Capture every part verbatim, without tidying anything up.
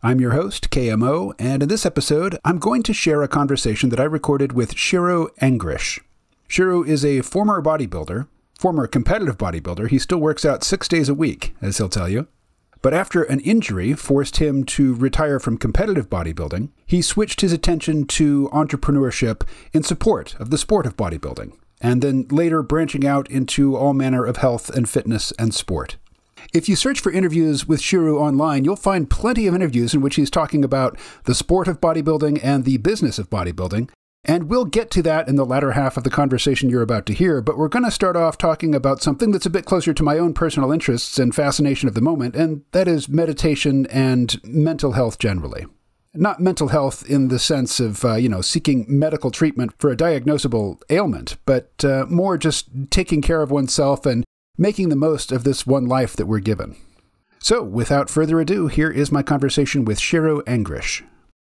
I'm your host, K M O, and in this episode, I'm going to share a conversation that I recorded with Shiro Angrish. Shiro is a former bodybuilder, former competitive bodybuilder. He still works out six days a week, as he'll tell you. But after an injury forced him to retire from competitive bodybuilding, he switched his attention to entrepreneurship in support of the sport of bodybuilding, and then later branching out into all manner of health and fitness and sport. If you search for interviews with Shiro online, you'll find plenty of interviews in which he's talking about the sport of bodybuilding and the business of bodybuilding. And we'll get to that in the latter half of the conversation you're about to hear, but we're going to start off talking about something that's a bit closer to my own personal interests and fascination of the moment, and that is meditation and mental health generally. Not mental health in the sense of, uh, you know, seeking medical treatment for a diagnosable ailment, but uh, more just taking care of oneself and making the most of this one life that we're given. So, without further ado, here is my conversation with Shiro Angrish.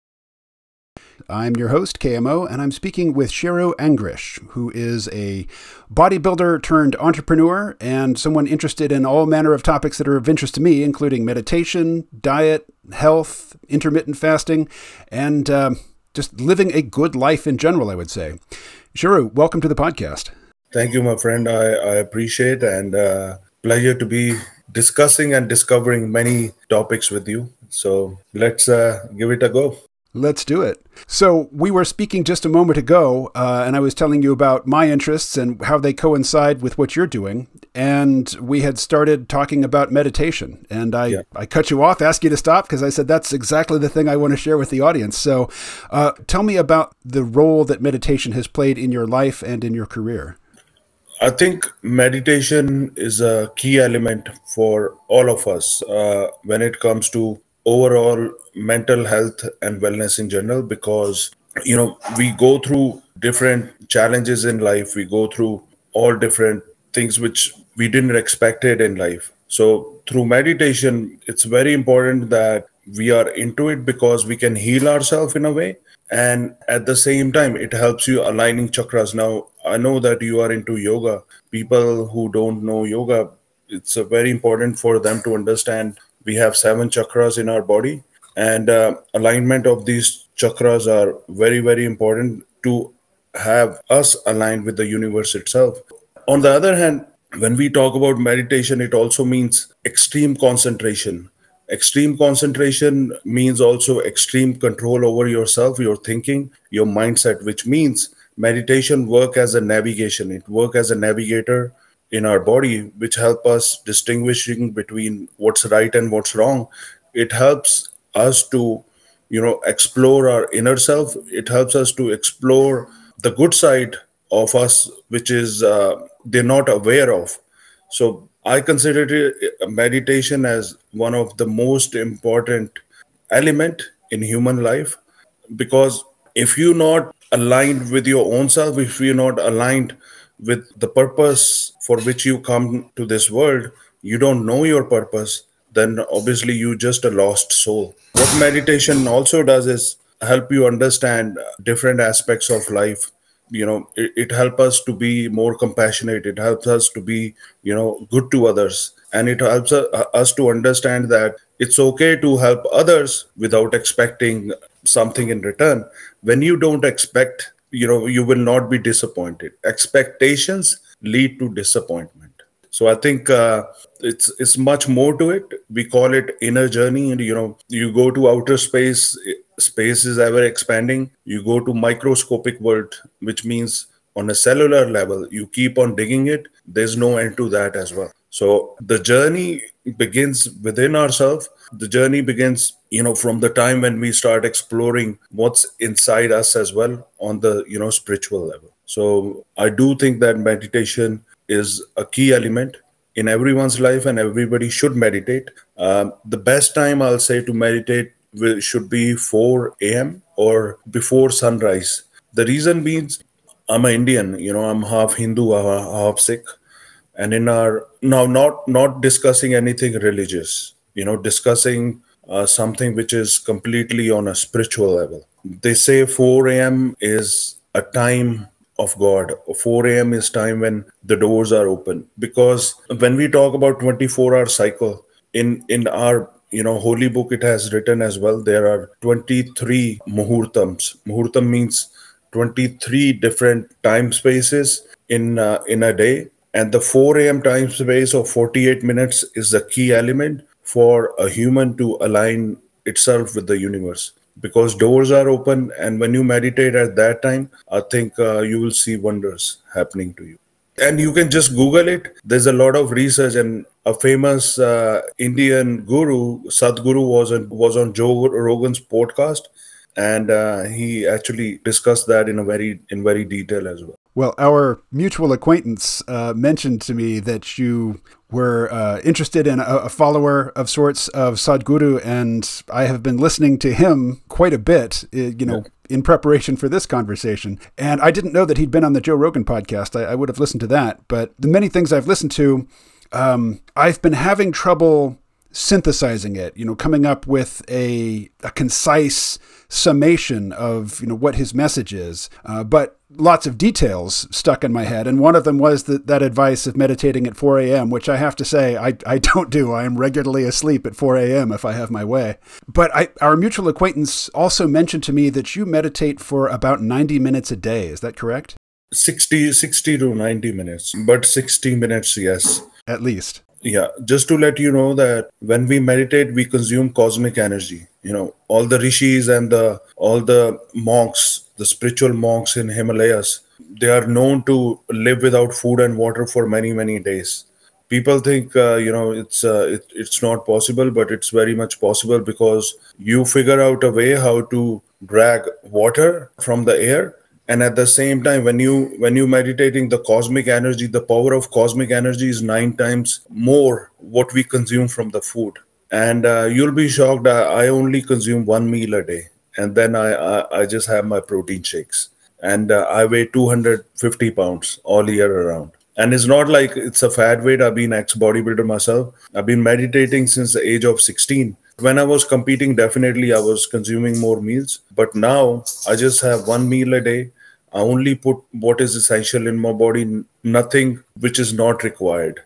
I'm your host, K M O, and I'm speaking with Shiro Angrish, who is a bodybuilder turned entrepreneur and someone interested in all manner of topics that are of interest to me, including meditation, diet, health, intermittent fasting, and uh, just living a good life in general, I would say. Shiro, welcome to the podcast. Thank you, my friend. I, I appreciate and uh, pleasure to be discussing and discovering many topics with you. So let's uh, give it a go. Let's do it. So we were speaking just a moment ago, uh, and I was telling you about my interests and how they coincide with what you're doing. And we had started talking about meditation. And I, yeah. I cut you off, asked you to stop, because I said that's exactly the thing I want to share with the audience. So uh, tell me about the role that meditation has played in your life and in your career. I think meditation is a key element for all of us uh, when it comes to overall mental health and wellness in general, because, you know, we go through different challenges in life. We go through all different things which we didn't expect it in life. So through meditation, it's very important that we are into it because we can heal ourselves in a way. And at the same time, it helps you aligning chakras. Now, I know that you are into yoga. People who don't know yoga, it's uh, very important for them to understand we have seven chakras in our body, and uh, alignment of these chakras are very, very important to have us aligned with the universe itself. On the other hand, when we talk about meditation, it also means extreme concentration. Extreme concentration means also extreme control over yourself, your thinking, your mindset, which means meditation work as a navigation. It work as a navigator in our body, which help us distinguishing between what's right and what's wrong. It helps us to, you know, explore our inner self. It helps us to explore the good side of us, which is uh, they're not aware of. So I consider it, meditation as one of the most important element in human life, because if you're not aligned with your own self, if you're not aligned with the purpose for which you come to this world, you don't know your purpose, then obviously you just a lost soul. What meditation also does is help you understand different aspects of life. You know, it, it helps us to be more compassionate. It helps us to be, you know, good to others. And it helps us to understand that it's okay to help others without expecting something in return. When you don't expect, you know, you will not be disappointed. Expectations lead to disappointment. So I think uh, it's it's much more to it. We call it inner journey. And, you know, you go to outer space, space is ever expanding. You go to microscopic world, which means on a cellular level, you keep on digging it. There's no end to that as well. So the journey begins within ourselves. The journey begins, you know, from the time when we start exploring what's inside us as well on the, you know, spiritual level. So I do think that meditation is a key element in everyone's life, and everybody should meditate. Um, the best time I'll say to meditate will, should be four a.m. or before sunrise. The reason means I'm an Indian, you know, I'm half Hindu, half Sikh. And in our, now not not discussing anything religious, you know, discussing uh, something which is completely on a spiritual level. They say four a.m. is a time of God. four a.m. is time when the doors are open. Because when we talk about twenty-four hour cycle, in in our you know, holy book, it has written as well, there are twenty-three muhurtams. Muhurtam means twenty-three different time spaces in uh, in a day. And the four a.m. time space of forty-eight minutes is the key element for a human to align itself with the universe. Because doors are open, and when you meditate at that time, I think uh, you will see wonders happening to you. And you can just Google it. There's a lot of research, and a famous uh, Indian guru, Sadhguru, was on, was on Joe Rogan's podcast, and uh, he actually discussed that in a very in very detail as well. Well, our mutual acquaintance uh, mentioned to me that you were uh, interested in a, a follower of sorts of Sadhguru, and I have been listening to him quite a bit, you know, yeah. in preparation for this conversation. And I didn't know that he'd been on the Joe Rogan podcast. I, I would have listened to that. But the many things I've listened to, um, I've been having trouble synthesizing it, you know, coming up with a, a concise summation of, you know, what his message is. Uh, but lots of details stuck in my head. And one of them was that, that advice of meditating at four a.m., which I have to say, I, I don't do. I am regularly asleep at four a.m. if I have my way. But I, our mutual acquaintance also mentioned to me that you meditate for about ninety minutes a day. Is that correct? sixty, sixty to ninety minutes, but sixty minutes, yes. At least. Yeah, just to let you know that when we meditate, we consume cosmic energy. You know, all the rishis and the all the monks, the spiritual monks in Himalayas, they are known to live without food and water for many, many days. People think, uh, you know, it's uh, it, it's not possible, but it's very much possible because you figure out a way how to drag water from the air. And at the same time, when you when you meditating, the cosmic energy, the power of cosmic energy is nine times more what we consume from the food. And uh, you'll be shocked. I, I only consume one meal a day, and then I I, I just have my protein shakes. And uh, I weigh two hundred fifty pounds all year around. And it's not like it's a fat weight. I've been ex-bodybuilder myself. I've been meditating since the age of sixteen. When I was competing, definitely I was consuming more meals. But now I just have one meal a day. I only put what is essential in my body, nothing which is not required.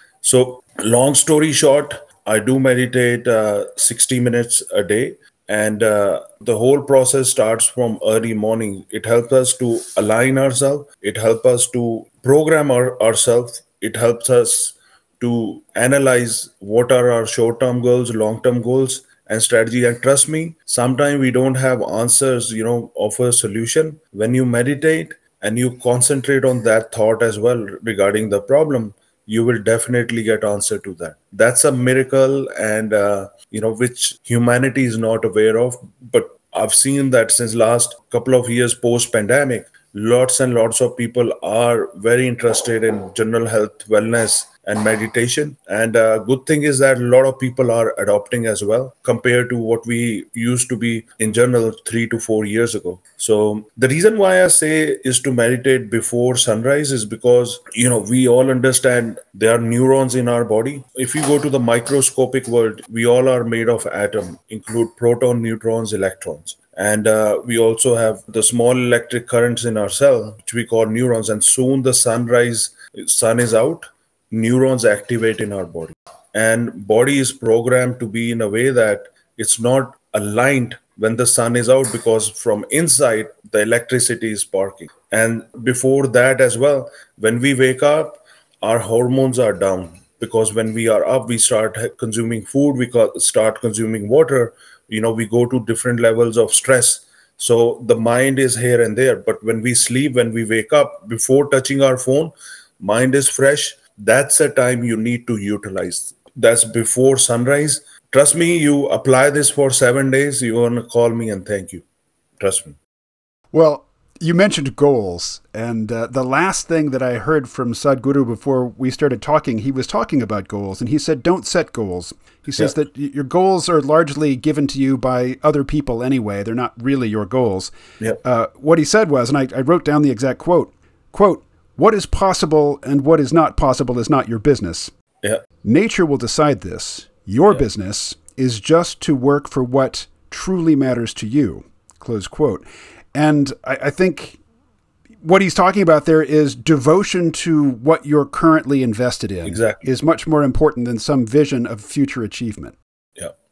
So long story short, I do meditate uh, sixty minutes a day. And uh, the whole process starts from early morning. It helps us to align ourselves. It helps us to program our, ourselves. It helps us to analyze what are our short-term goals, long-term goals, and strategy. And trust me, sometimes we don't have answers, you know, of a solution. When you meditate and you concentrate on that thought as well regarding the problem, you will definitely get answer to that. That's a miracle, and uh, you know, which humanity is not aware of. But I've seen that since last couple of years post-pandemic, lots and lots of people are very interested in general health, wellness, and meditation. And uh, good thing is that a lot of people are adopting as well compared to what we used to be in general three to four years ago. So the reason why I say is to meditate before sunrise is because, you know, we all understand there are neurons in our body. If you go to the microscopic world, we all are made of atom, include proton, neutrons, electrons. And uh, we also have the small electric currents in our cell, which we call neurons. And soon the sunrise, sun is out, neurons activate in our body. And body is programmed to be in a way that it's not aligned when the sun is out, because from inside, the electricity is sparking. And before that as well, when we wake up, our hormones are down. Because when we are up, we start consuming food, we start consuming water, you know, we go to different levels of stress. So the mind is here and there. But when we sleep, when we wake up, before touching our phone, mind is fresh. That's a time you need to utilize. That's before sunrise. Trust me, you apply this for seven days, you're going to call me and thank you. Trust me. Well, you mentioned goals, and uh, the last thing that I heard from Sadhguru before we started talking, he was talking about goals, and he said, don't set goals. He says yeah. that your goals are largely given to you by other people anyway. They're not really your goals. Yeah. Uh, what he said was, and I, I wrote down the exact quote, quote, what is possible and what is not possible is not your business. Yeah. Nature will decide this. Your yeah. business is just to work for what truly matters to you, close quote. And I, I think what he's talking about there is devotion to what you're currently invested in exactly. is much more important than some vision of future achievement. Yeah.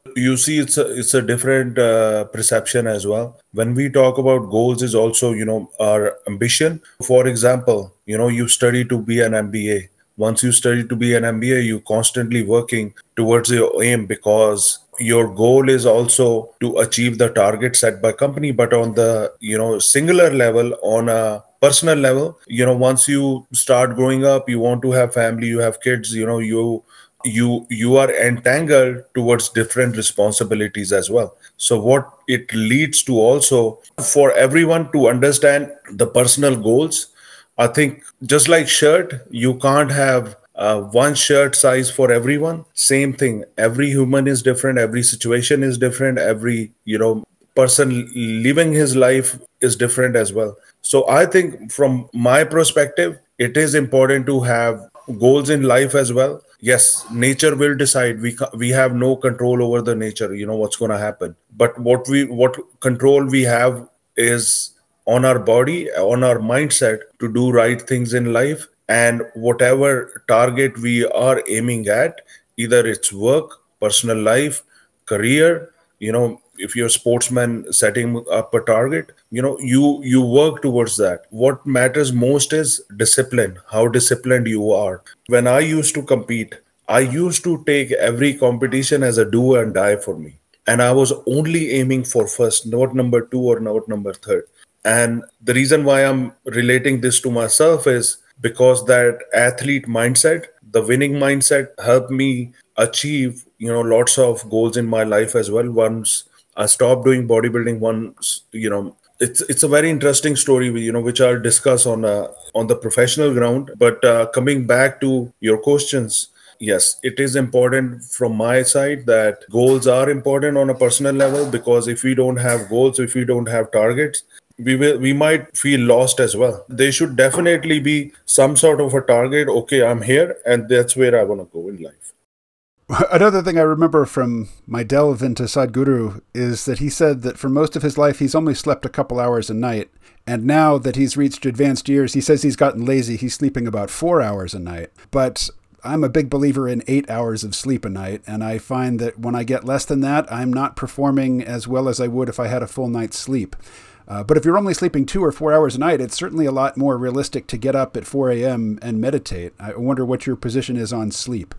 You see, it's a it's a different uh, perception as well. When we talk about goals, is also, you know, our ambition. For example, you know, you study to be an M B A. Once you study to be an M B A, you constantly working towards your aim, because your goal is also to achieve the target set by company. But on the, you know, singular level, on a personal level, you know, once you start growing up, you want to have family, you have kids, you know, you you you are entangled towards different responsibilities as well. So what it leads to also, for everyone to understand the personal goals, I think, just like shirt, you can't have uh, one shirt size for everyone. Same thing, every human is different, every situation is different, every, you know, person living his life is different as well. So I think, from my perspective, it is important to have goals in life as well. Yes, nature will decide. We ca- we have no control over the nature. You know what's going to happen. But what we what control we have is on our body, on our mindset to do right things in life, and whatever target we are aiming at, either it's work, personal life, career. You know, if you're a sportsman setting up a target, you know, you you work towards that. What matters most is discipline, how disciplined you are. When I used to compete, I used to take every competition as a do and die for me, and I was only aiming for first, not number two or not number third. And the reason why I'm relating this to myself is because that athlete mindset, the winning mindset, helped me achieve, you know, lots of goals in my life as well. Once I stopped doing bodybuilding, once, you know, it's it's a very interesting story, you know, which I'll discuss on uh, on the professional ground. But uh, coming back to your questions, yes, it is important from my side that goals are important on a personal level, because if we don't have goals, if we don't have targets, we will we might feel lost as well. There should definitely be some sort of a target. Okay, I'm here, and that's where I want to go in life. Another thing I remember from my delve into Sadhguru is that he said that for most of his life, he's only slept a couple hours a night. And now that he's reached advanced years, he says he's gotten lazy. He's sleeping about four hours a night. But I'm a big believer in eight hours of sleep a night. And I find that when I get less than that, I'm not performing as well as I would if I had a full night's sleep. Uh, but if you're only sleeping two or four hours a night, it's certainly a lot more realistic to get up at four a.m. and meditate. I wonder what your position is on sleep.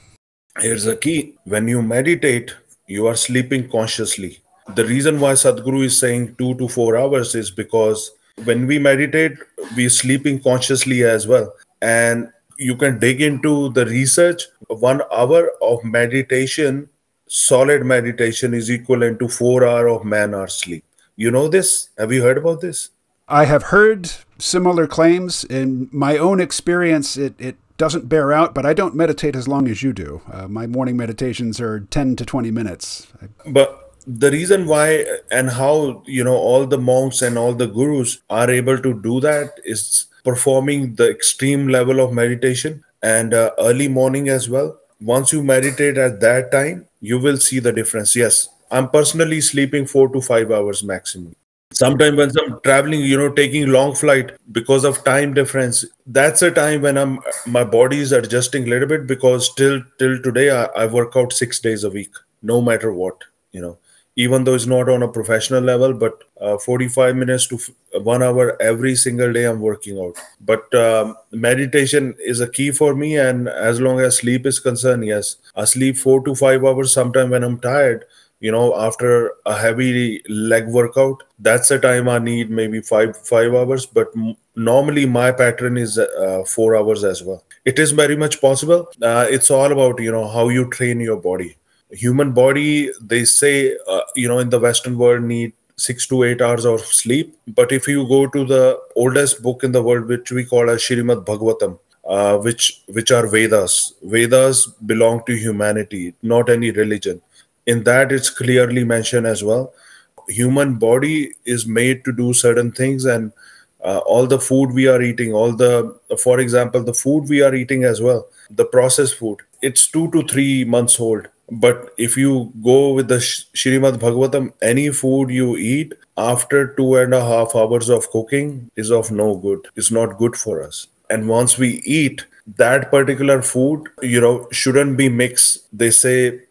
Here's a key. When you meditate, you are sleeping consciously. The reason why Sadhguru is saying two to four hours is because when we meditate, we're sleeping consciously as well. And you can dig into the research. One hour of meditation, solid meditation, is equivalent to four hour of man hour sleep. You know this? Have you heard about this? I have heard similar claims. In my own experience, it, it doesn't bear out, but I don't meditate as long as you do. Uh, my morning meditations are ten to twenty minutes. But the reason why and how, you know, all the monks and all the gurus are able to do that is performing the extreme level of meditation, and uh, early morning as well. Once you meditate at that time, you will see the difference. Yes, I'm personally sleeping four to five hours maximum. Sometimes when I'm traveling, you know, taking long flight because of time difference, that's a time when I'm my body is adjusting a little bit, because till till today I, I work out six days a week, no matter what, you know, even though it's not on a professional level, but uh, forty-five minutes to f- one hour every single day I'm working out. But um, meditation is a key for me, and as long as sleep is concerned, yes, I sleep four to five hours. Sometime when I'm tired, you know, after a heavy leg workout, that's the time I need maybe five five hours. But m- normally my pattern is uh, four hours as well. It is very much possible. Uh, it's all about, you know, how you train your body. Human body, they say, uh, you know, in the Western world, need six to eight hours of sleep. But if you go to the oldest book in the world, which we call as Shrimad Bhagavatam, uh, which which are Vedas. Vedas belong to humanity, not any religion. In that, it's clearly mentioned as well. Human body is made to do certain things, and uh, all the food we are eating, all the, for example, the food we are eating as well, the processed food, it's two to three months old. But if you go with the Sh- Shrimad Bhagavatam, any food you eat after two and a half hours of cooking is of no good. It's not good for us. And once we eat that particular food, you know, shouldn't be mixed. They say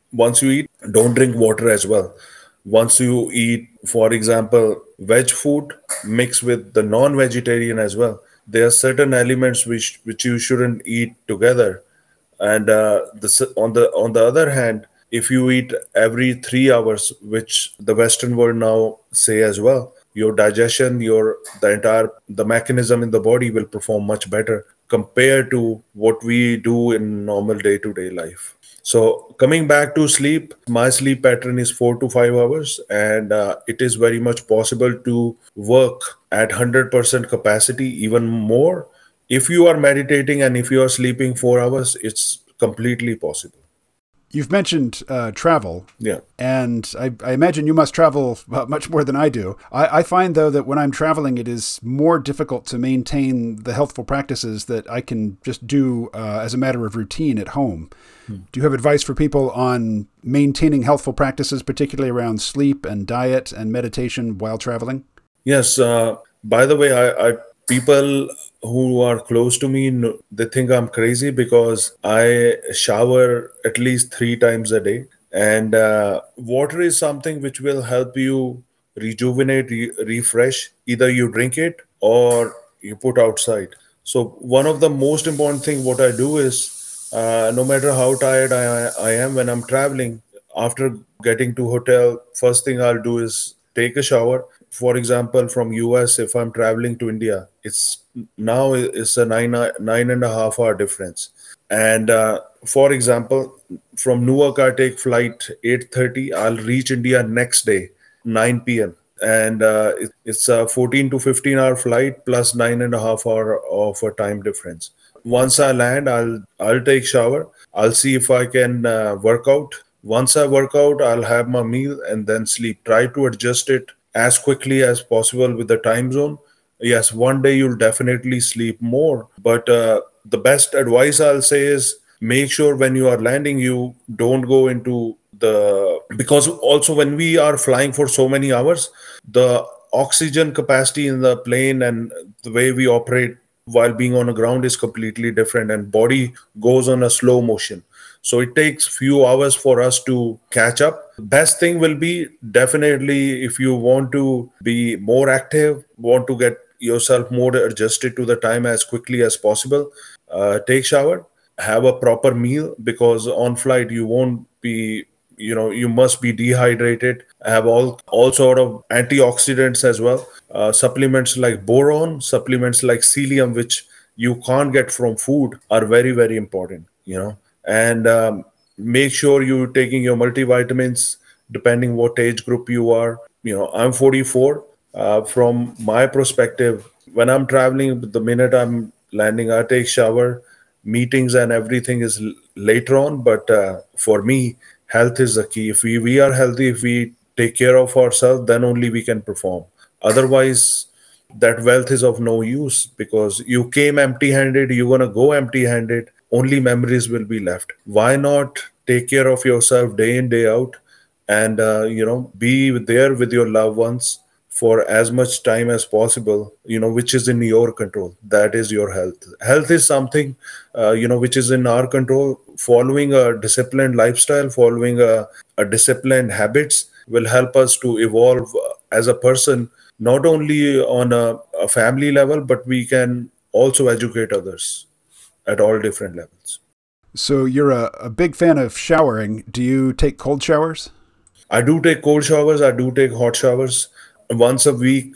Once you eat, don't drink water as well. Once you eat, for example, veg food, mix with the non-vegetarian as well. There are certain elements which which you shouldn't eat together. And uh, the, s- on the on the other hand, if you eat every three hours, which the Western world now say as well, your digestion, your the entire the mechanism in the body will perform much better compared to what we do in normal day to day life. So coming back to sleep, my sleep pattern is four to five hours, and uh, it is very much possible to work at one hundred percent capacity, even more. If you are meditating and if you are sleeping four hours, it's completely possible. You've mentioned uh, travel, Yeah. and I, I imagine you must travel uh, much more than I do. I, I find, though, that when I'm traveling, it is more difficult to maintain the healthful practices that I can just do uh, as a matter of routine at home. Do you have advice for people on maintaining healthful practices, particularly around sleep and diet and meditation while traveling? Yes. Uh, by the way, I, I people who are close to me, kn- they think I'm crazy because I shower at least three times a day, and uh, water is something which will help you rejuvenate, re- refresh. Either you drink it or you put outside. So one of the most important thing what I do is, uh, no matter how tired I, I am when I'm traveling, after getting to hotel, first thing I'll do is take a shower. For example, from U S, if I'm traveling to India, it's now it's a nine nine and a half hour difference. And uh, for example, from Newark, I take flight eight thirty. I'll reach India next day, nine p m. And uh, it, it's a fourteen to fifteen hour flight plus nine and a half hour of a time difference. Once I land, I'll I'll take shower. I'll see if I can uh, work out. Once I work out, I'll have my meal and then sleep. Try to adjust it as quickly as possible with the time zone. Yes, one day you'll definitely sleep more, but uh, the best advice I'll say is make sure when you are landing, you don't go into the because also when we are flying for so many hours, the oxygen capacity in the plane and the way we operate while being on the ground is completely different, and body goes on a slow motion, so it takes few hours for us to catch up. Best thing will be definitely, if you want to be more active, want to get yourself more adjusted to the time as quickly as possible, uh, take shower, have a proper meal, because on flight you won't be, you know, you must be dehydrated. Have all all sort of antioxidants as well, uh, supplements like boron, supplements like psyllium, which you can't get from food, are very very important, you know. And um, make sure you're taking your multivitamins depending what age group you are. You know, I'm forty-four. Uh, from my perspective, when I'm traveling, the minute I'm landing, I take shower. Meetings and everything is l- later on, but uh, for me, health is the key. If we, we are healthy, if we take care of ourselves, then only we can perform. Otherwise, that wealth is of no use, because you came empty handed, you're going to go empty handed, only memories will be left. Why not take care of yourself day in day out, and uh, you know, be there with your loved ones for as much time as possible, you know, which is in your control. That is your health. Health is something, uh, you know, which is in our control. Following a disciplined lifestyle, following a, a disciplined habits will help us to evolve uh, as a person, not only on a, a family level, but we can also educate others at all different levels. So you're a, a big fan of showering. Do you take cold showers? I do take cold showers, I do take hot showers. Once a week,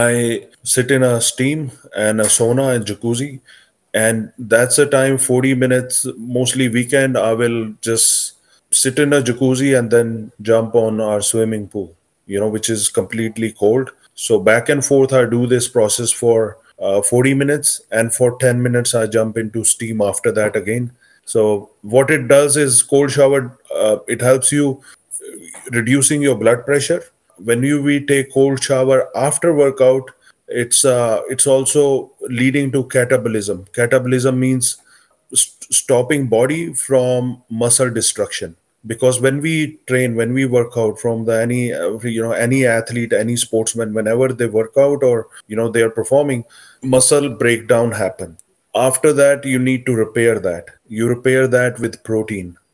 I sit in a steam and a sauna and jacuzzi. And that's a time, forty minutes, mostly weekend, I will just sit in a jacuzzi and then jump on our swimming pool, you know, which is completely cold. So back and forth, I do this process for uh, forty minutes, and for ten minutes, I jump into steam after that again. So what it does is cold shower, uh, it helps you reducing your blood pressure. When you we take cold shower after workout, it's uh, it's also leading to catabolism. Catabolism means st- stopping body from muscle destruction, because when we train, when we work out, from the any uh, you know, any athlete, any sportsman, whenever they work out or you know they are performing, muscle breakdown happen. After that, you need to repair that. You repair that with protein.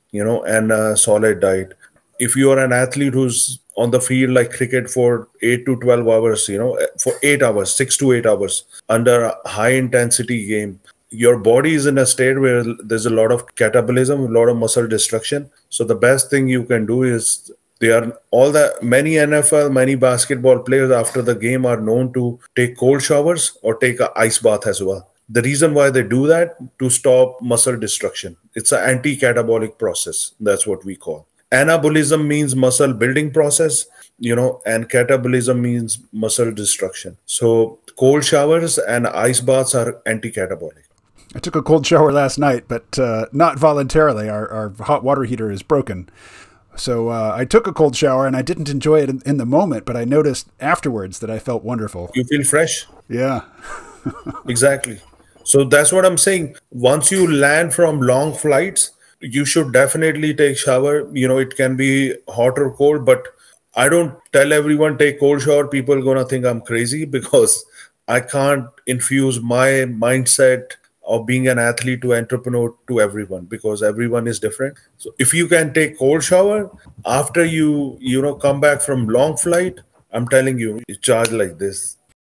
you know, and a solid diet. If you are an athlete who's on the field like cricket for eight to twelve hours, you know, for eight hours, six to eight hours under a high intensity game, your body is in a state where there's a lot of catabolism, a lot of muscle destruction. So the best thing you can do is they are all the many N F L, many basketball players after the game are known to take cold showers or take a ice bath as well. The reason why they do that to stop muscle destruction. It's an anti-catabolic process. That's what we call. Anabolism means muscle building process, you know, and catabolism means muscle destruction. So cold showers and ice baths are anti-catabolic. I took a cold shower last night, but uh, not voluntarily. Our, our hot water heater is broken. So uh, I took a cold shower and I didn't enjoy it in, in the moment, but I noticed afterwards that I felt wonderful. You feel fresh? Yeah. Exactly. So that's what I'm saying. Once you land from long flights, you should definitely take shower. You know, it can be hot or cold, but I don't tell everyone take cold shower. People are gonna think I'm crazy because I can't infuse my mindset of being an athlete to entrepreneur to everyone because everyone is different. So if you can take cold shower after you you know come back from long flight, I'm telling you, you charge like this.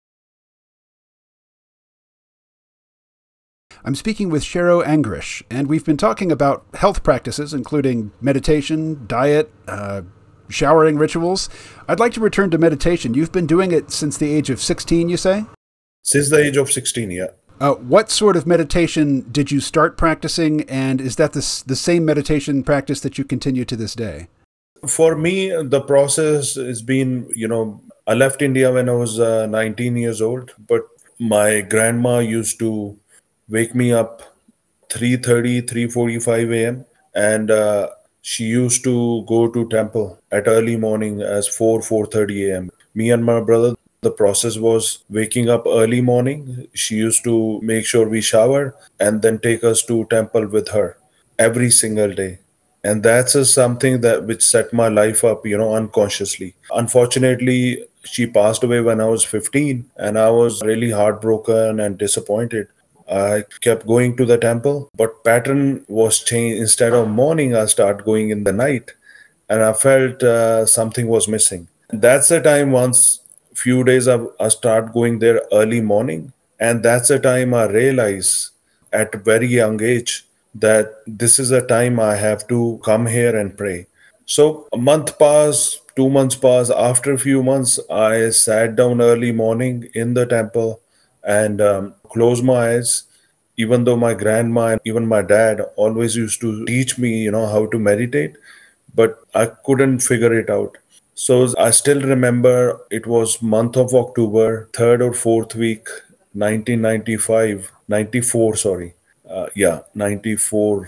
I'm speaking with Shero Angrish, and we've been talking about health practices, including meditation, diet, uh, showering rituals. I'd like to return to meditation. You've been doing it since the age of sixteen, you say? Since the age of sixteen, yeah. Uh, what sort of meditation did you start practicing, and is that the, the same meditation practice that you continue to this day? For me, the process has been, you know, I left India when I was uh, nineteen years old, but my grandma used to wake me up three thirty, three forty-five a m and uh, she used to go to temple at early morning as four, four thirty a m. Me and my brother, the process was waking up early morning. She used to make sure we shower and then take us to temple with her every single day. And that's just something that which set my life up, you know, unconsciously. Unfortunately, she passed away when I was fifteen, and I was really heartbroken and disappointed. I kept going to the temple, but pattern was changed. Instead of morning, I start going in the night, and I felt uh, something was missing. That's the time once few days I, I start going there early morning, and that's the time I realize at a very young age that this is a time I have to come here and pray. So a month passed, two months passed. After a few months, I sat down early morning in the temple and um, closed my eyes. Even though my grandma and even my dad always used to teach me, you know, how to meditate, but I couldn't figure it out. So I still remember it was month of October, third or fourth week, nineteen ninety-five, ninety-four, sorry. Uh, yeah, ninety-four.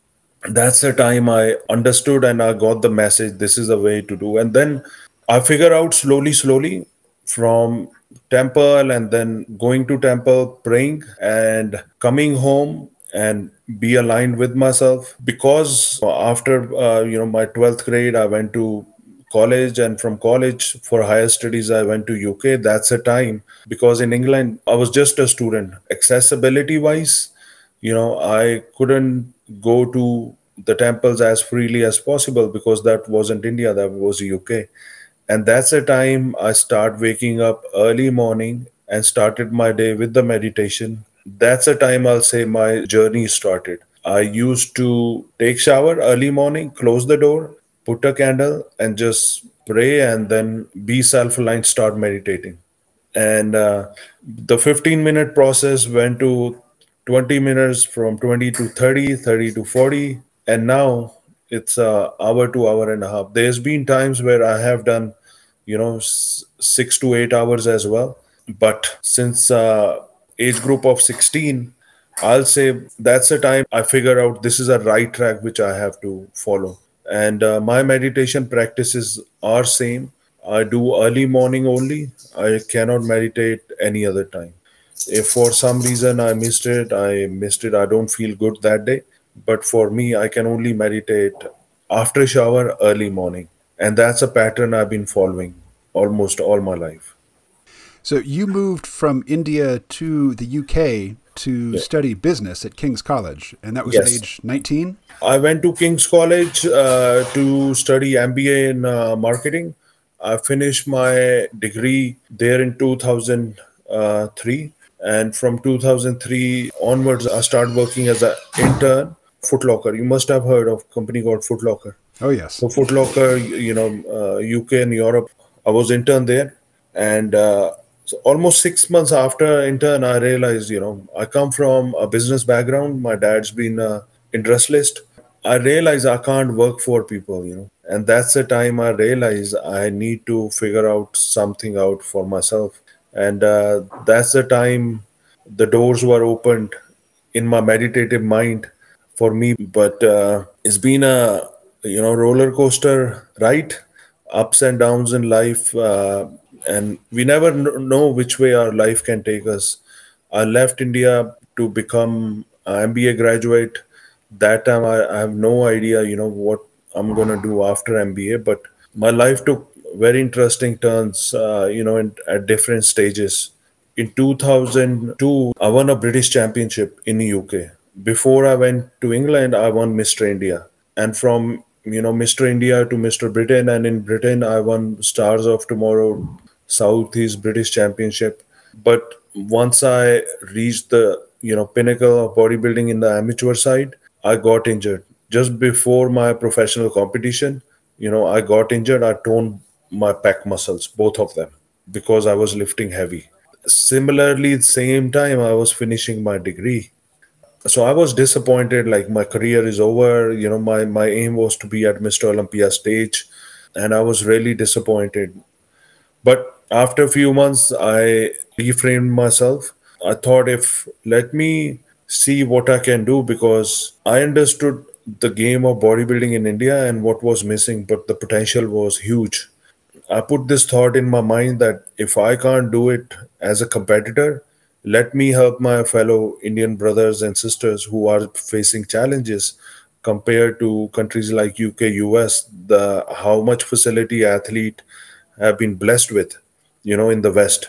That's the time I understood and I got the message this is the way to do. And then I figure out slowly, slowly from temple and then going to temple, praying and coming home and be aligned with myself because after uh, you know my twelfth grade I went to college, and from college for higher studies I went to U K. That's a time because in England I was just a student. Accessibility wise, you know, I couldn't go to the temples as freely as possible because that wasn't India, that was U K. And that's the time I start waking up early morning and started my day with the meditation. That's the time I'll say my journey started. I used to take shower early morning, close the door, put a candle and just pray and then be self-aligned, start meditating. And uh, the fifteen minute process went to twenty minutes, from twenty to thirty, thirty to forty, and now it's a hour to hour and a half. There's been times where I have done, you know, s- six to eight hours as well. But since uh, age group of sixteen, I'll say that's the time I figure out this is a right track which I have to follow. And uh, my meditation practices are same. I do early morning only. I cannot meditate any other time. If for some reason I missed it, I missed it. I don't feel good that day. But for me, I can only meditate after shower early morning. And that's a pattern I've been following almost all my life. So you moved from India to the U K to Yeah. study business at King's College, and that was at Yes. age nineteen? I went to King's College uh, to study M B A in uh, marketing. I finished my degree there in two thousand three. And from two thousand three onwards, I started working as an intern. Foot Locker. You must have heard of a company called Foot Locker. Oh, yes. So Foot Locker, you know, uh, U K and Europe. I was intern there, and uh, so almost six months after intern, I realized, you know, I come from a business background. My dad's been an industrialist. I realized I can't work for people, you know, and that's the time I realized I need to figure out something out for myself, and uh, that's the time the doors were opened in my meditative mind for me. But uh, it's been a, you know, roller coaster ride, ups and downs in life, uh, and we never kn- know which way our life can take us. I left India to become an M B A graduate. That time I, I have no idea, you know, what I'm gonna do after M B A, but my life took very interesting turns, uh, you know, in, at different stages. In two thousand two, I won a British championship in the U K. Before I went to England, I won Mister India. And from, you know, Mister India to Mister Britain, and in Britain, I won Stars of Tomorrow, Southeast British Championship. But once I reached the, you know, pinnacle of bodybuilding in the amateur side, I got injured. Just before my professional competition, you know, I got injured. I torn my pec muscles, both of them, because I was lifting heavy. Similarly, same time I was finishing my degree. So I was disappointed, like my career is over. You know, my, my aim was to be at Mister Olympia stage, and I was really disappointed. But after a few months, I reframed myself. I thought, if let me see what I can do, because I understood the game of bodybuilding in India and what was missing, but the potential was huge. I put this thought in my mind that if I can't do it as a competitor, let me help my fellow Indian brothers and sisters who are facing challenges compared to countries like U K, U S, the how much facility athlete have been blessed with, you know, in the West.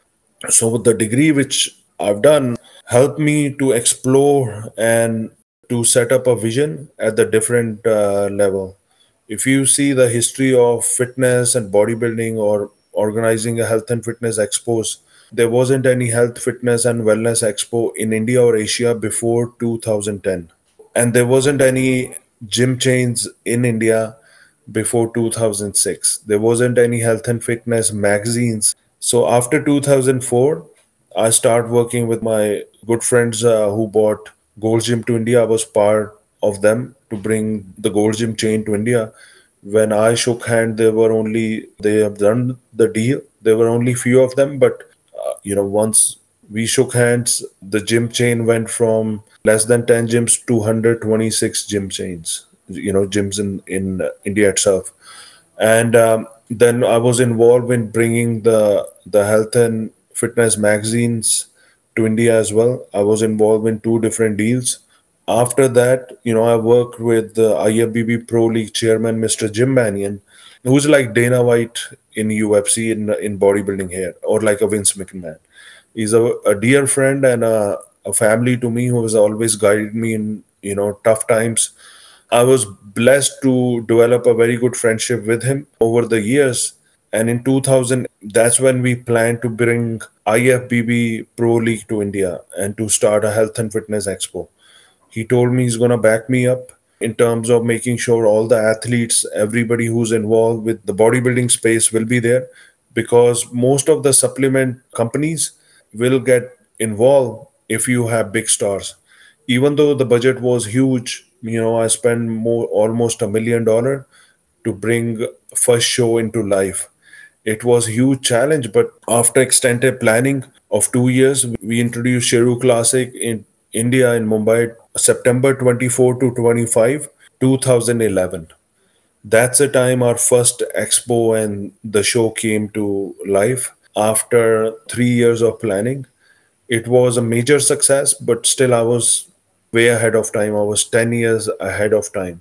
So the degree which I've done helped me to explore and to set up a vision at the different uh, level. If you see the history of fitness and bodybuilding or organizing a health and fitness expos, there wasn't any health, fitness, and wellness expo in India or Asia before two thousand ten. And there wasn't any gym chains in India before two thousand six. There wasn't any health and fitness magazines. So after two thousand four, I started working with my good friends uh, who bought Gold Gym to India. I was part of them to bring the Gold Gym chain to India. When I shook hand, there were only, they have done the deal. There were only few of them, but uh, you know, once we shook hands, the gym chain went from less than ten gyms to one hundred twenty-six gym chains, you know, gyms in, in uh, India itself. And um, then I was involved in bringing the, the health and fitness magazines to India as well. I was involved in two different deals. After that, you know, I worked with the I F B B Pro League chairman, Mister Jim Mannion, who's like Dana White in U F C in in bodybuilding here, or like a Vince McMahon. He's a, a dear friend and a, a family to me who has always guided me in, you know, tough times. I was blessed to develop a very good friendship with him over the years. And in two thousand, that's when we planned to bring I F B B Pro League to India and to start a health and fitness expo. He told me he's going to back me up in terms of making sure all the athletes, everybody who's involved with the bodybuilding space will be there, because most of the supplement companies will get involved if you have big stars. Even though the budget was huge, you know, I spent more almost a million dollar to bring first show into life. It was a huge challenge, but after extended planning of two years, we introduced Sheru Classic in India in Mumbai, September twenty-fourth to twenty-fifth, two thousand eleven. That's the time our first expo and the show came to life after three years of planning. It was a major success, but still I was way ahead of time. I was ten years ahead of time.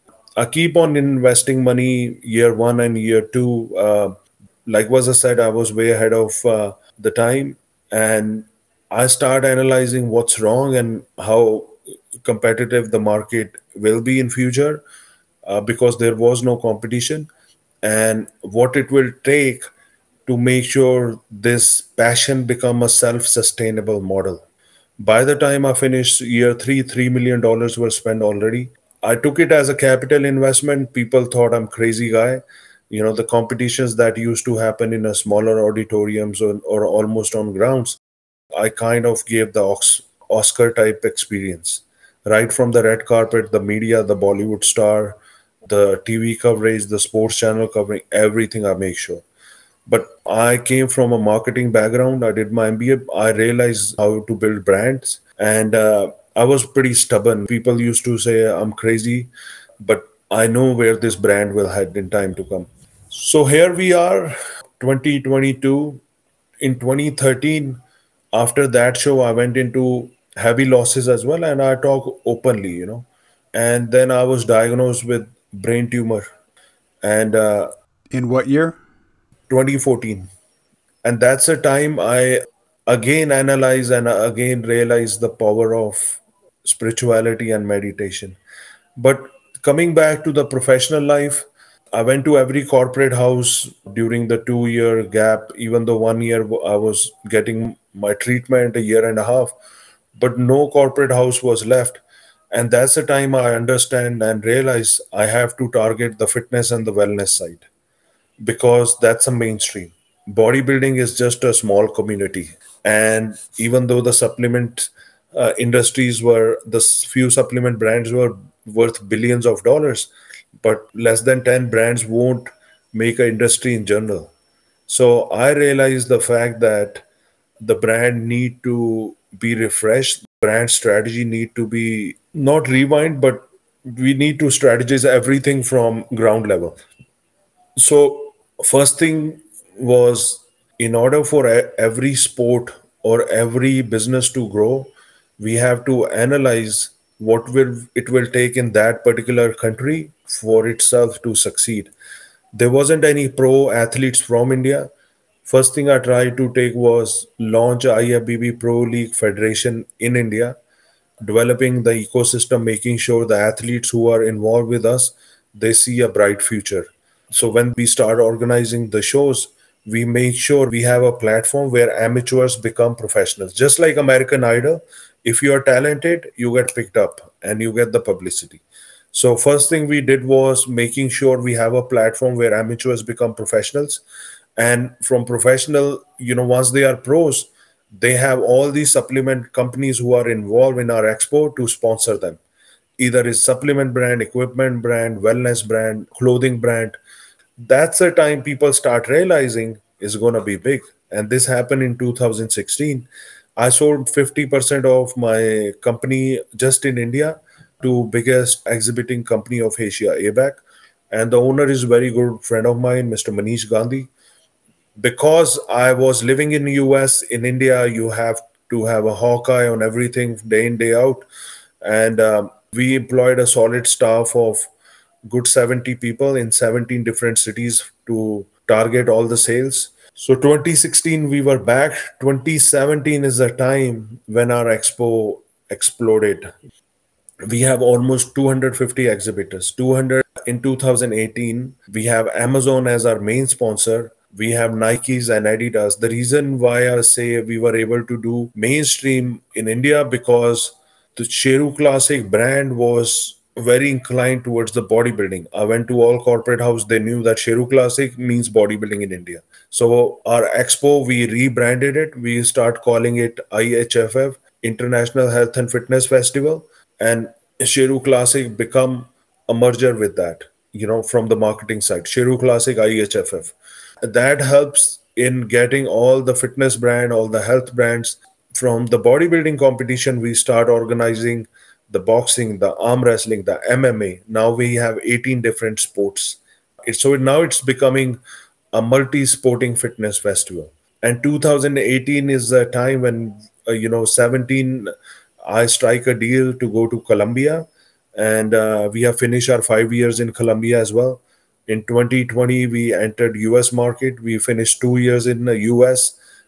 I keep on investing money year one and year two. Uh, like was I said, I was way ahead of uh, the time, and I start analyzing what's wrong and how competitive the market will be in future, uh, because there was no competition, and what it will take to make sure this passion become a self-sustainable model. By the time I finished year three, three million dollars were spent already. I took it as a capital investment. People thought I'm crazy guy. You know, the competitions that used to happen in a smaller auditoriums, or, or almost on grounds, I kind of gave the Ox- Oscar type experience. Right from the red carpet, the media, the Bollywood star, the T V coverage, the sports channel covering, everything I make sure. But I came from a marketing background. I did my M B A. I realized how to build brands, and uh, I was pretty stubborn. People used to say I'm crazy, but I know where this brand will head in time to come. So here we are, twenty twenty-two. In twenty thirteen, after that show, I went into heavy losses as well, and I talk openly, you know. And then I was diagnosed with brain tumor, and uh, In what year? twenty fourteen. And that's a time I again analyze and again realize the power of spirituality and meditation. But coming back to the professional life, I went to every corporate house during the two year gap, even though one year I was getting my treatment, a year and a half, but no corporate house was left. And that's the time I understand and realize I have to target the fitness and the wellness side, because that's a mainstream. Bodybuilding is just a small community. And even though the supplement uh, industries were, the s- few supplement brands were worth billions of dollars, but less than ten brands won't make an industry in general. So I realized the fact that the brand need to be refreshed, brand strategy need to be not rewind, but we need to strategize everything from ground level. So, first thing was, in order for e- every sport or every business to grow, we have to analyze what will it will take in that particular country for itself to succeed. There wasn't any pro athletes from India. First thing I tried to take was launch I F B B Pro League Federation in India, developing the ecosystem, making sure the athletes who are involved with us, they see a bright future. So when we start organizing the shows, we make sure we have a platform where amateurs become professionals, just like American Idol. If you are talented, you get picked up and you get the publicity. So first thing we did was making sure we have a platform where amateurs become professionals, and from professional, you know, once they are pros, they have all these supplement companies who are involved in our expo to sponsor them. Either is supplement brand, equipment brand, wellness brand, clothing brand. That's the time people start realizing is going to be big. And this happened in two thousand sixteen. I sold fifty percent of my company just in India to biggest exhibiting company of Asia, A B A C. And the owner is a very good friend of mine, Mister Manish Gandhi. Because I was living in U S, in India, you have to have a hawkeye on everything day in, day out. And um, we employed a solid staff of good seventy people in seventeen different cities to target all the sales. So twenty sixteen, we were back. twenty seventeen is the time when our expo exploded. We have almost two hundred fifty exhibitors, two hundred in two thousand eighteen. We have Amazon as our main sponsor. We have Nikes and Adidas. The reason why I say we were able to do mainstream in India, because the Sheru Classic brand was very inclined towards the bodybuilding. I went to all corporate house. They knew that Sheru Classic means bodybuilding in India. So our expo, we rebranded it. We start calling it I H F F, International Health and Fitness Festival, and Sheru Classic become a merger with that, you know, from the marketing side. Sheru Classic I H F F. That helps in getting all the fitness brand, all the health brands. From the bodybuilding competition, we start organizing the boxing, the arm wrestling, the M M A. Now we have eighteen different sports. It's, so now it's becoming a multi-sporting fitness festival. And two thousand eighteen is the time when, uh, you know, seventeen, I strike a deal to go to Colombia, and uh, we have finished our five years in Colombia as well. In twenty twenty, we entered U S market. We finished two years in the U S,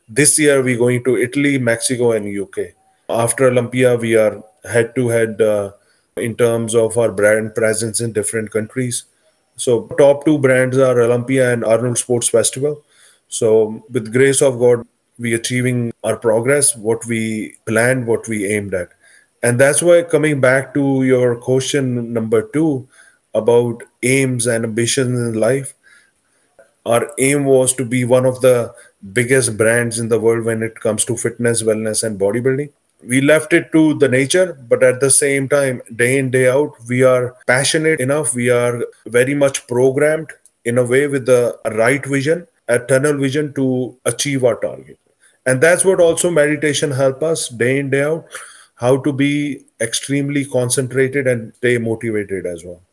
This year, we're going to Italy, Mexico, and U K. After Olympia, we are head to head in terms of our brand presence in different countries. So, top two brands are Olympia and Arnold Sports Festival. So, with grace of God, we achieving our progress, what we planned, what we aimed at. And that's why coming back to your question number two about aims and ambitions in life, our aim was to be one of the biggest brands in the world when it comes to fitness, wellness, and bodybuilding. We left it to the nature, but at the same time, day in, day out, we are passionate enough. We are very much programmed in a way with the right vision, a tunnel vision to achieve our target. And that's what also meditation help us day in, day out, how to be extremely concentrated and stay motivated as well.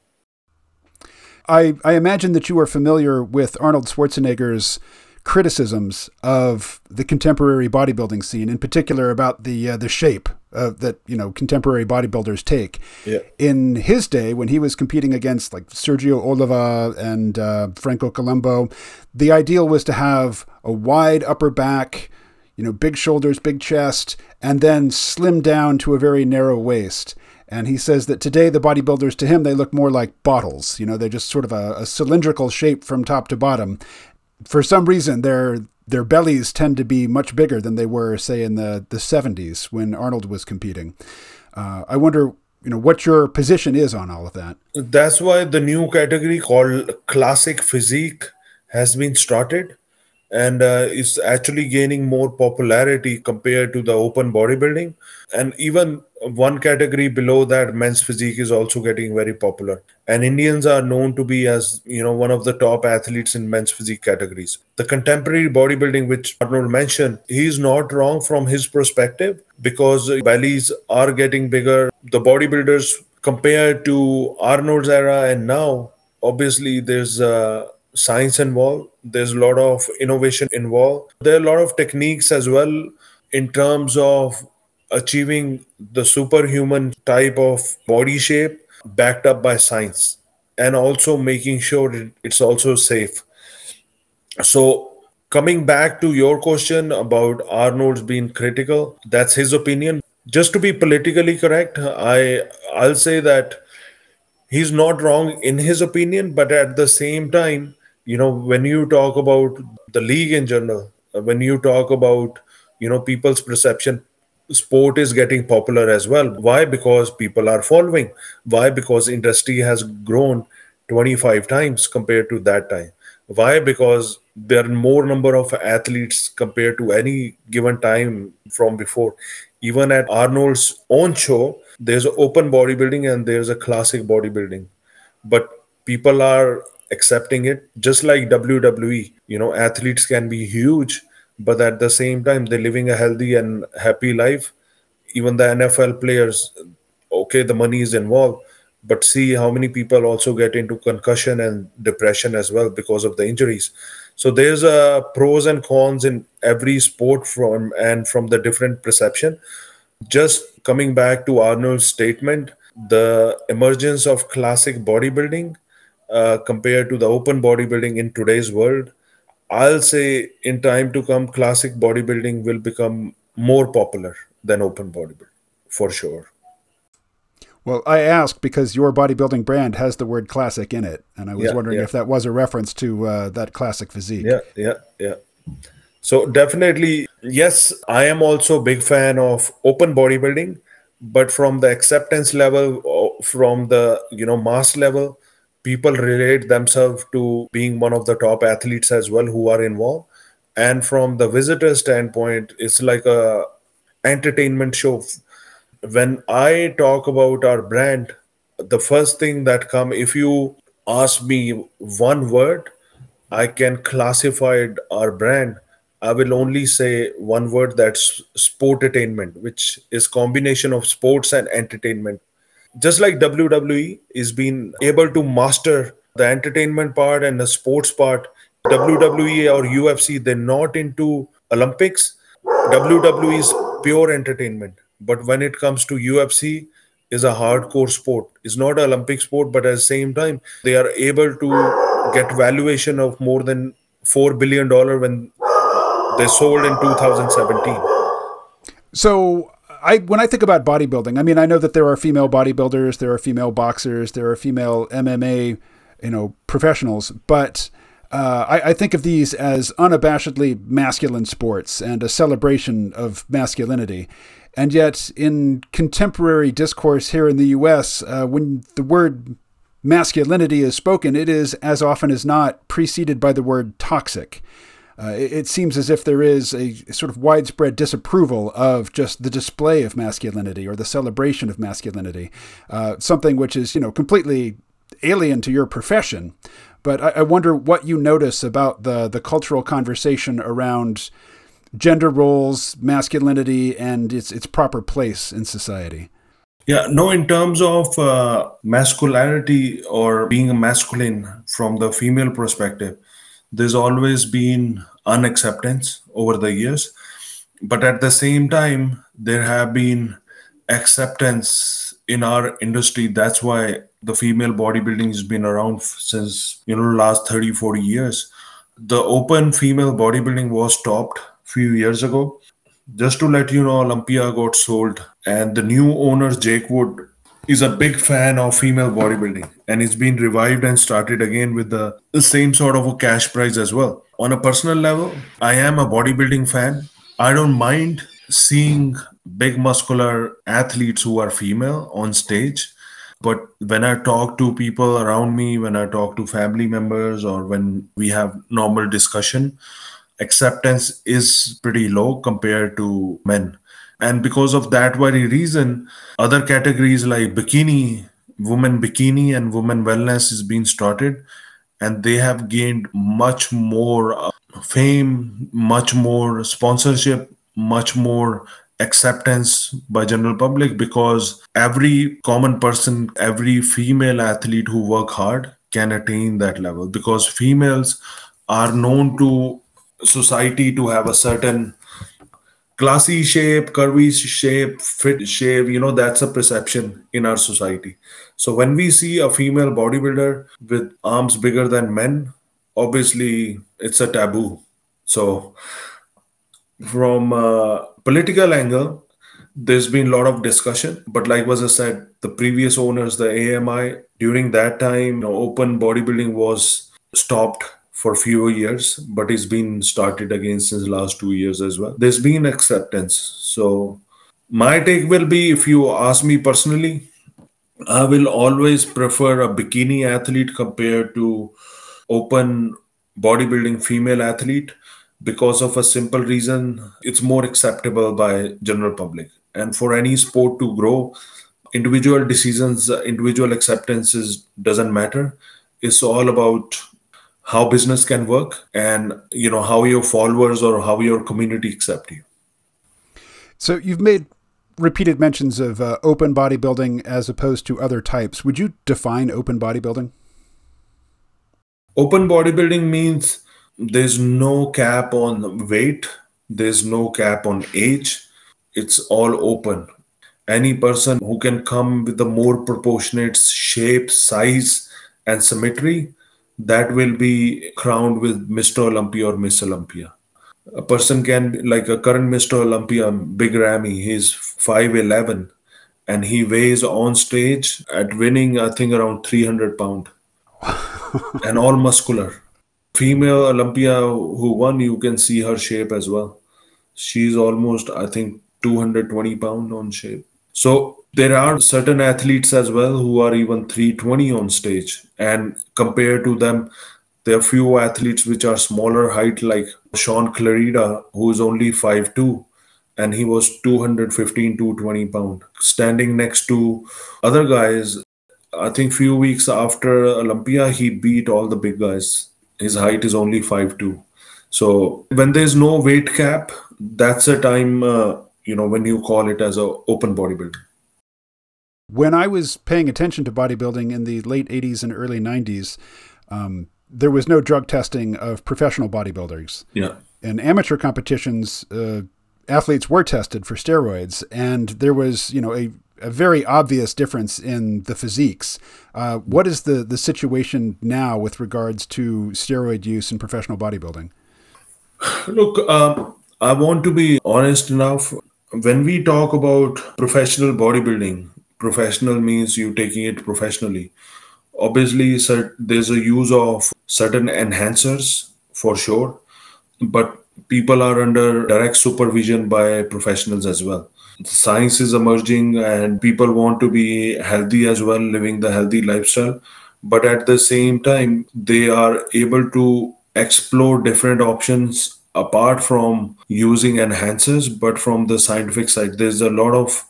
I, I imagine that you are familiar with Arnold Schwarzenegger's criticisms of the contemporary bodybuilding scene, in particular about the uh, the shape uh, that you know contemporary bodybuilders take. Yeah. In his day, when he was competing against like Sergio Oliva and uh, Franco Colombo, the ideal was to have a wide upper back, you know, big shoulders, big chest, and then slim down to a very narrow waist. And he says that today the bodybuilders, to him, they look more like bottles. You know, they're just sort of a, a cylindrical shape from top to bottom. For some reason, their their bellies tend to be much bigger than they were, say, in the, the seventies when Arnold was competing. Uh, I wonder, you know, what your position is on all of that. That's why the new category called classic physique has been started, and uh, it's actually gaining more popularity compared to the open bodybuilding. And even one category below that, men's physique, is also getting very popular. And Indians are known to be as, you know, one of the top athletes in men's physique categories. The contemporary bodybuilding, which Arnold mentioned, he's not wrong from his perspective because bellies are getting bigger. The bodybuilders compared to Arnold's era and now, obviously there's uh, science involved. There's a lot of innovation involved. There are a lot of techniques as well in terms of achieving the superhuman type of body shape backed up by science and also making sure it- it's also safe. So, coming back to your question about Arnold's being critical, that's his opinion. Just to be politically correct, I I'll say that he's not wrong in his opinion, but at the same time, you know, when you talk about the league in general, uh, when you talk about, you know, people's perception, sport is getting popular as well. Why? Because people are following. Why? Because industry has grown twenty-five times compared to that time. Why? Because there are more number of athletes compared to any given time from before. Even at Arnold's own show, there's open bodybuilding and there's a classic bodybuilding. But people are accepting it just like W W E. You know, athletes can be huge, but at the same time, they're living a healthy and happy life. Even the N F L players, okay, the money is involved, but see how many people also get into concussion and depression as well because of the injuries. So there's a pros and cons in every sport from and from the different perception. Just coming back to Arnold's statement, the emergence of classic bodybuilding uh, compared to the open bodybuilding in today's world, I'll say in time to come, classic bodybuilding will become more popular than open bodybuilding, for sure. Well, I asked because your bodybuilding brand has the word classic in it, and I was Yeah, wondering yeah, if that was a reference to uh, that classic physique. yeah, yeah, yeah. So definitely, yes, I am also a big fan of open bodybuilding, but from the acceptance level, o- from the you know mass level, people relate themselves to being one of the top athletes as well who are involved. And from the visitor standpoint, it's like a entertainment show. When I talk about our brand, the first thing that come, if you ask me one word, I can classify it- our brand. I will only say one word, that's sportainment, which is combination of sports and entertainment. Just like W W E is being able to master the entertainment part and the sports part, W W E or U F C, they're not into Olympics. W W E is pure entertainment. But when it comes to U F C, is a hardcore sport. It's not an Olympic sport, but at the same time, they are able to get valuation of more than four billion dollar when They sold in two thousand seventeen. So I, when I think about bodybuilding, I mean, I know that there are female bodybuilders, there are female boxers, there are female M M A, you know, professionals, but uh, I, I think of these as unabashedly masculine sports and a celebration of masculinity. And yet, in contemporary discourse here in the U S, uh, when the word masculinity is spoken, it is, as often as not, preceded by the word toxic. Uh, it, it seems as if there is a sort of widespread disapproval of just the display of masculinity or the celebration of masculinity, uh, something which is, you know, completely alien to your profession. But I, I wonder what you notice about the the cultural conversation around gender roles, masculinity, and its its proper place in society. Yeah, no, in terms of uh, masculinity or being a masculine from the female perspective, there's always been unacceptance over the years. But at the same time, there have been acceptance in our industry. That's why the female bodybuilding has been around since, you know, last thirty, forty years. The open female bodybuilding was stopped few years ago. Just to let you know, Olympia got sold, and the new owner, Jake Wood, is a big fan of female bodybuilding, and it's been revived and started again with the, the same sort of a cash prize as well. On a personal level, I am a bodybuilding fan. I don't mind seeing big muscular athletes who are female on stage. But when I talk to people around me, when I talk to family members, or when we have normal discussion, acceptance is pretty low compared to men. And because of that very reason, other categories like bikini, women bikini and women wellness is being started, and they have gained much more uh, fame, much more sponsorship, much more acceptance by general public, because every common person, every female athlete who work hard can attain that level, because females are known to society to have a certain classy shape, curvy shape, fit shape. You know, that's a perception in our society. So when we see a female bodybuilder with arms bigger than men, obviously it's a taboo. So from a political angle, there's been a lot of discussion. But like was I said, the previous owners, the A M I, during that time, you know, open bodybuilding was stopped for a few years, but it's been started again since the last two years as well. There's been acceptance. So my take will be, if you ask me personally, I will always prefer a bikini athlete compared to open bodybuilding female athlete, because of a simple reason: it's more acceptable by general public. And for any sport to grow, individual decisions, individual acceptances doesn't matter. It's all about how business can work, and, you know, how your followers or how your community accept you. So you've made repeated mentions of uh, open bodybuilding as opposed to other types. Would you define open bodybuilding? Open bodybuilding means there's no cap on weight, there's no cap on age. It's all open. Any person who can come with a more proportionate shape, size, and symmetry, that will be crowned with Mister Olympia or Miss Olympia. A person can, like a current Mister Olympia, Big Ramy, he's five eleven, and he weighs on stage at winning, I think, around three hundred pounds, and all muscular. Female Olympia who won, you can see her shape as well. She's almost, I think, two hundred twenty pounds on shape. So there are certain athletes as well who are even three twenty on stage. And compared to them, there are few athletes which are smaller height, like Sean Clarida, who is only five two, and he was two fifteen, two twenty pounds. Standing next to other guys, I think few weeks after Olympia, he beat all the big guys. His height is only five two. So when there's no weight cap, that's a time, uh, you know, when you call it as a open bodybuilding. When I was paying attention to bodybuilding in the late eighties and early nineties, um, there was no drug testing of professional bodybuilders. Yeah. In amateur competitions, uh, athletes were tested for steroids, and there was, you know, a, a very obvious difference in the physiques. Uh, what is the, the situation now with regards to steroid use in professional bodybuilding? Look, um, I want to be honest enough. When we talk about professional bodybuilding, professional means you taking it professionally. Obviously, cer- there's a use of certain enhancers for sure, but people are under direct supervision by professionals as well. Science is emerging and people want to be healthy as well, living the healthy lifestyle. But at the same time, they are able to explore different options apart from using enhancers, but from the scientific side. There's a lot of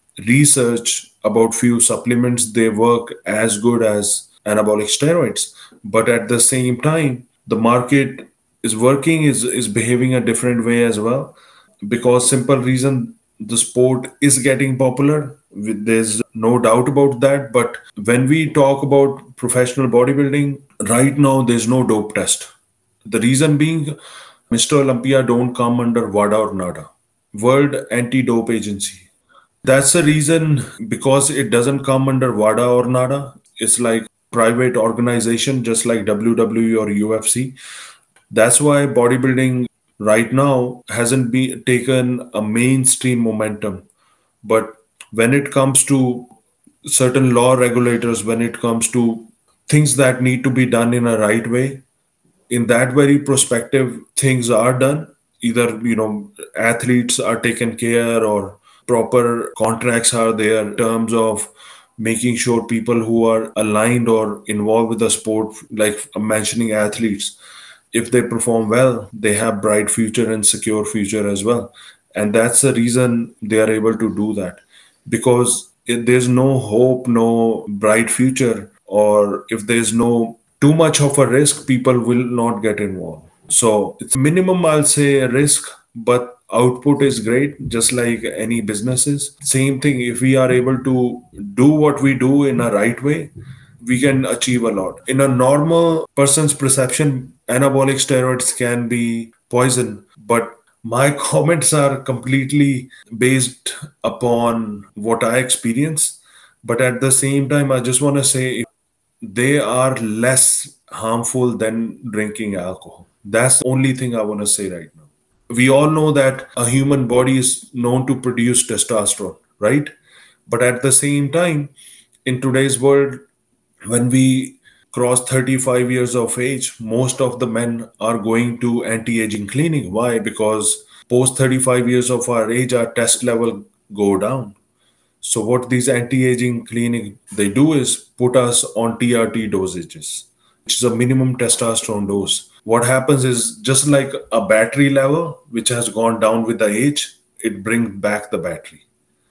research about few supplements. They work as good as anabolic steroids, but at the same time the market is working is is behaving a different way as well, because simple reason, the sport is getting popular. There's no doubt about that. But when we talk about professional bodybuilding right now, there's no dope test. The reason being, Mr. Olympia don't come under WADA or NADA, World Anti-Dope Agency. That's the reason, because it doesn't come under WADA or NADA. It's like private organization, just like W W E or U F C. That's why bodybuilding right now hasn't been taken a mainstream momentum. But when it comes to certain law regulators, when it comes to things that need to be done in a right way, in that very perspective, things are done. Either, you know, athletes are taken care, or proper contracts are there in terms of making sure people who are aligned or involved with the sport, like I'm mentioning athletes, if they perform well, they have bright future and secure future as well. And that's the reason they are able to do that. Because if there's no hope, no bright future, or if there's no too much of a risk, people will not get involved. So it's minimum, I'll say, a risk, but output is great, just like any businesses. Same thing, if we are able to do what we do in a right way, we can achieve a lot. In a normal person's perception, anabolic steroids can be poison, but my comments are completely based upon what I experience. But at the same time, I just want to say they are less harmful than drinking alcohol. That's the only thing I want to say right now. We all know that a human body is known to produce testosterone, right? But at the same time, in today's world, when we cross thirty-five years of age, most of the men are going to anti-aging clinic. Why? Because post thirty-five years of our age, our test level go down. So what these anti-aging clinic they do is put us on T R T dosages, which is a minimum testosterone dose. What happens is, just like a battery level which has gone down with the age, it brings back the battery.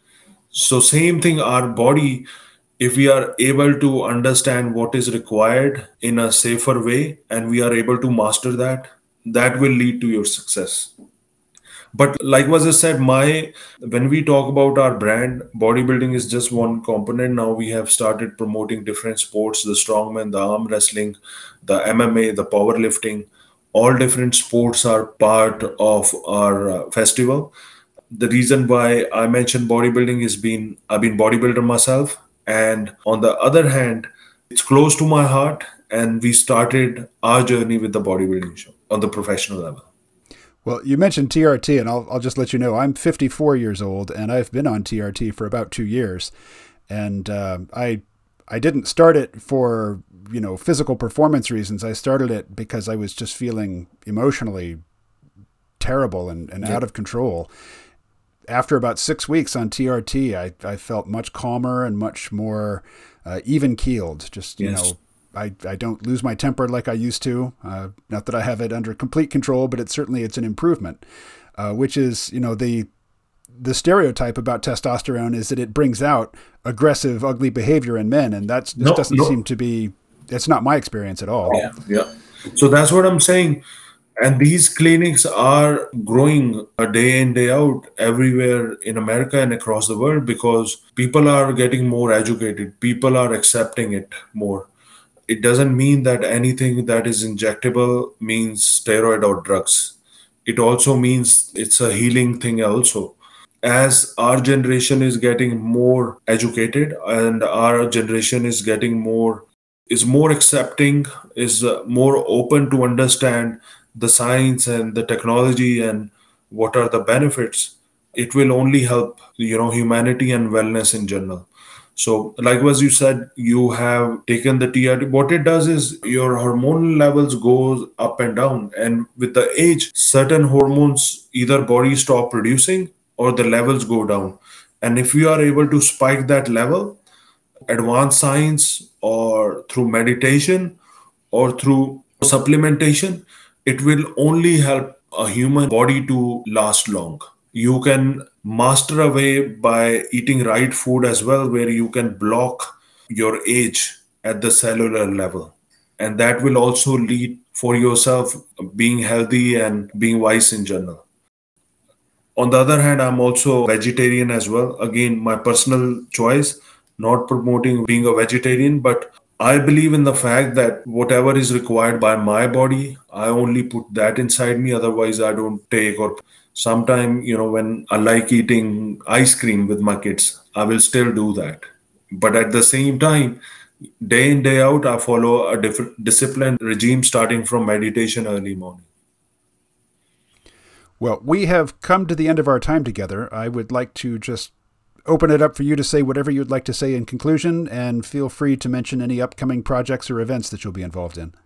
So same thing, our body, if we are able to understand what is required in a safer way and we are able to master that, that will lead to your success. But like was I said, my when we talk about our brand, bodybuilding is just one component. Now we have started promoting different sports: the strongman, the arm wrestling, the M M A, the powerlifting. All different sports are part of our uh, festival. The reason why I mentioned bodybuilding is been I've been bodybuilder myself, and on the other hand, it's close to my heart. And we started our journey with the bodybuilding show on the professional level. Well, you mentioned T R T, and I'll, I'll just let you know I'm fifty-four years old, and I've been on T R T for about two years. And uh, I I didn't start it for, you know, physical performance reasons. I started it because I was just feeling emotionally terrible and, and yeah. out of control. After about six weeks on T R T, I, I felt much calmer and much more uh, even-keeled. Just, you yes. know, I, I don't lose my temper like I used to. Uh, not that I have it under complete control, but it's certainly it's an improvement, uh, which is, you know, the the stereotype about testosterone is that it brings out aggressive, ugly behavior in men. And that just no, doesn't no. seem to be, it's not my experience at all. Yeah, yeah. So that's what I'm saying. And these clinics are growing day in, day out everywhere in America and across the world, because people are getting more educated. People are accepting it more. It doesn't mean that anything that is injectable means steroid or drugs. It also means it's a healing thing also. As our generation is getting more educated and our generation is getting more, is more accepting, is more open to understand the science and the technology and what are the benefits, it will only help, you know, humanity and wellness in general. So, like as you said, you have taken the T R T. What it does is your hormonal levels goes up and down, and with the age, certain hormones either body stop producing or the levels go down. And if you are able to spike that level, advanced science or through meditation or through supplementation, it will only help a human body to last long. You can master away by eating right food as well, where you can block your age at the cellular level. And that will also lead for yourself being healthy and being wise in general. On the other hand, I'm also vegetarian as well. Again, my personal choice, not promoting being a vegetarian, but I believe in the fact that whatever is required by my body, I only put that inside me. Otherwise, I don't take. Or sometime, you know, when I like eating ice cream with my kids, I will still do that. But at the same time, day in, day out, I follow a different disciplined regime starting from meditation early morning. Well, we have come to the end of our time together. I would like to just open it up for you to say whatever you'd like to say in conclusion, and feel free to mention any upcoming projects or events that you'll be involved in.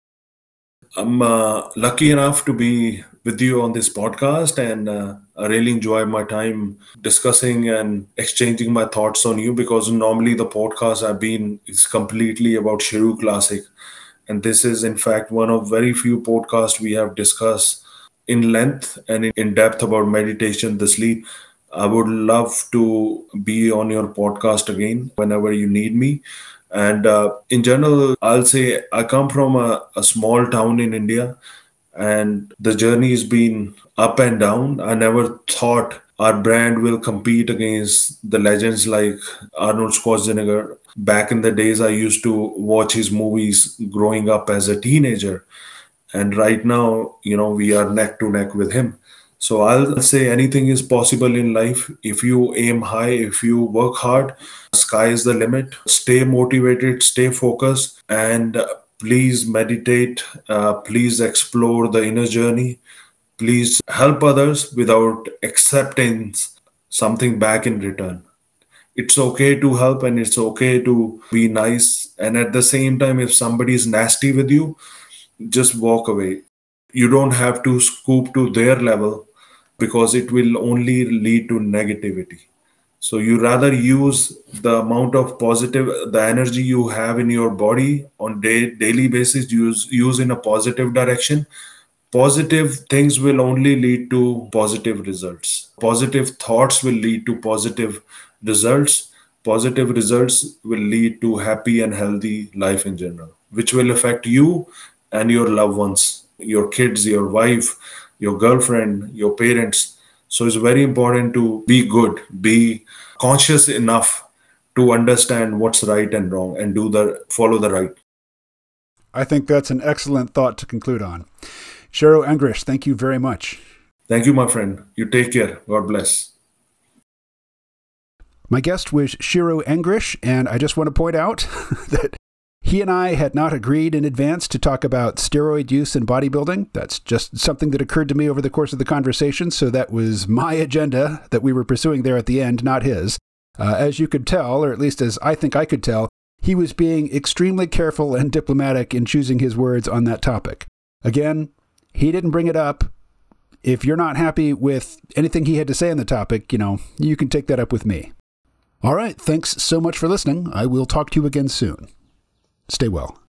I'm uh, lucky enough to be with you on this podcast, and uh, I really enjoy my time discussing and exchanging my thoughts on you, because normally the podcast I've been is completely about Shiru Classic. And this is, in fact, one of very few podcasts we have discussed in length and in depth about meditation, the sleep. I would love to be on your podcast again whenever you need me. And uh, in general, I'll say I come from a, a small town in India, and the journey has been up and down. I never thought our brand will compete against the legends like Arnold Schwarzenegger. Back in the days, I used to watch his movies growing up as a teenager. And right now, you know, we are neck to neck with him. So I'll say anything is possible in life. If you aim high, if you work hard, sky is the limit. Stay motivated, stay focused, and uh, please meditate. Uh, please explore the inner journey. Please help others without accepting something back in return. It's okay to help, and it's okay to be nice. And at the same time, if somebody is nasty with you, just walk away. You don't have to scoop to their level, because it will only lead to negativity. So you rather use the amount of positive, the energy you have in your body on day, daily basis, use use in a positive direction. Positive things will only lead to positive results. Positive thoughts will lead to positive results. Positive results will lead to happy and healthy life in general, which will affect you and your loved ones, your kids, your wife, your girlfriend, your parents. So it's very important to be good, be conscious enough to understand what's right and wrong, and do the follow the right. I think that's an excellent thought to conclude on. Shiro Engrish, thank you very much. Thank you, my friend. You take care. God bless. My guest was Shiro Engrish, and I just want to point out that he and I had not agreed in advance to talk about steroid use in bodybuilding. That's just something that occurred to me over the course of the conversation, so that was my agenda that we were pursuing there at the end, not his. Uh, as you could tell, or at least as I think I could tell, he was being extremely careful and diplomatic in choosing his words on that topic. Again, he didn't bring it up. If you're not happy with anything he had to say on the topic, you know, you can take that up with me. All right, thanks so much for listening. I will talk to you again soon. Stay well.